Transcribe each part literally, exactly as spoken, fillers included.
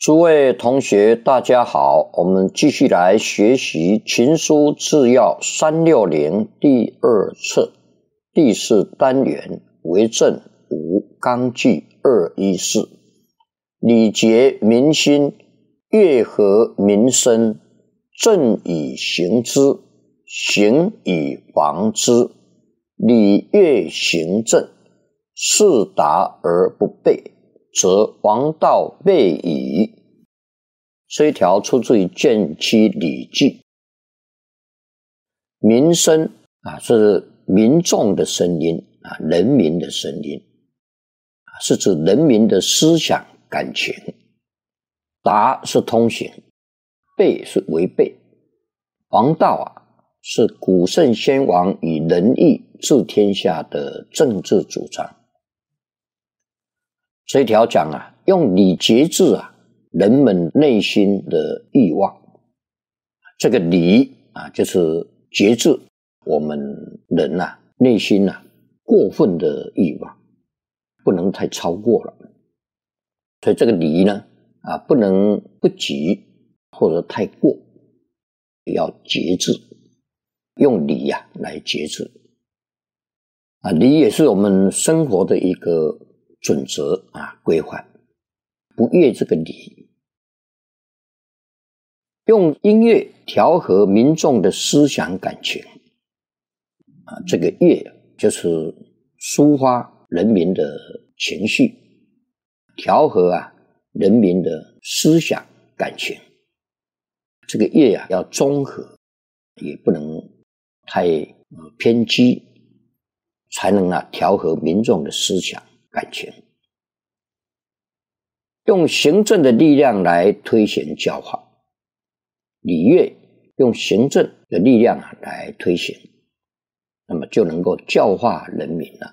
诸位同学大家好，我们继续来学习群书治要三六零第二册第四单元为政五纲纪二一四，礼节民心，乐和民生，政以行之，行以防之，礼乐行政，事达而不备，则王道备矣。这一条出自于《卷七礼记》。民生啊，是民众的声音啊，人民的声音啊，是指人民的思想感情。达是通行，备是违背。王道啊，是古圣先王以仁义治天下的政治主张。这一条讲啊，用礼节制啊人们内心的欲望。这个礼啊，就是节制我们人啊内心啊过分的欲望，不能太超过了。所以这个礼呢啊，不能不及或者太过，要节制，用礼啊来节制。啊，礼也是我们生活的一个准则啊，规范，不越这个礼。用音乐调和民众的思想感情啊，这个乐就是抒发人民的情绪，调和啊人民的思想感情。这个乐啊要中和，也不能太偏激，才能啊调和民众的思想感情。用行政的力量来推行教化，礼乐用行政的力量啊来推行，那么就能够教化人民了。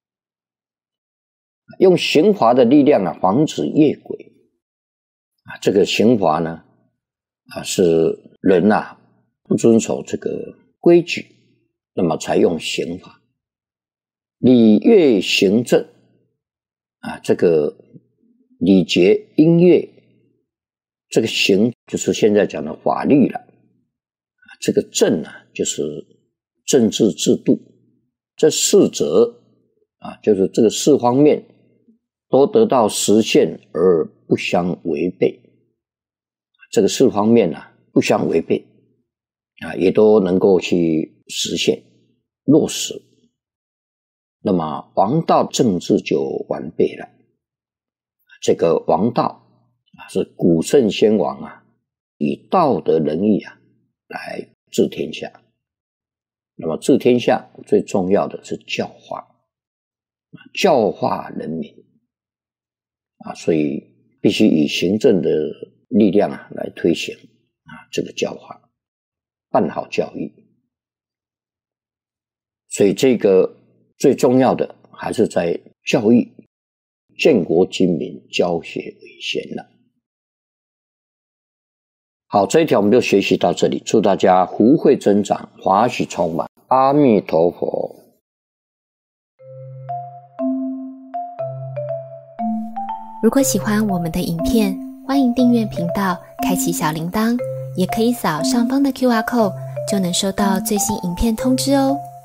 用刑罚的力量啊防止越轨啊，这个刑罚呢啊是人啊不遵守这个规矩，那么才用刑罚。礼乐行政啊，这个礼节音乐，这个行就是现在讲的法律了，这个政啊就是政治制度，这四则啊就是这个四方面都得到实现而不相违背，这个四方面啊不相违背啊，也都能够去实现落实，那么王道政治就完备了。这个王道啊是古圣先王啊以道德仁义啊来治天下，那么治天下最重要的是教化，教化人民啊，所以必须以行政的力量啊来推行啊这个教化，办好教育。所以这个最重要的还是在教育，建国精民，教学为先了。好，这一条我们就学习到这里，祝大家福慧增长，法喜充满，阿弥陀佛。 如果喜欢我们的影片，欢迎订阅频道，开启小铃铛，也可以扫上方的 Q R code， 就能收到最新影片通知哦。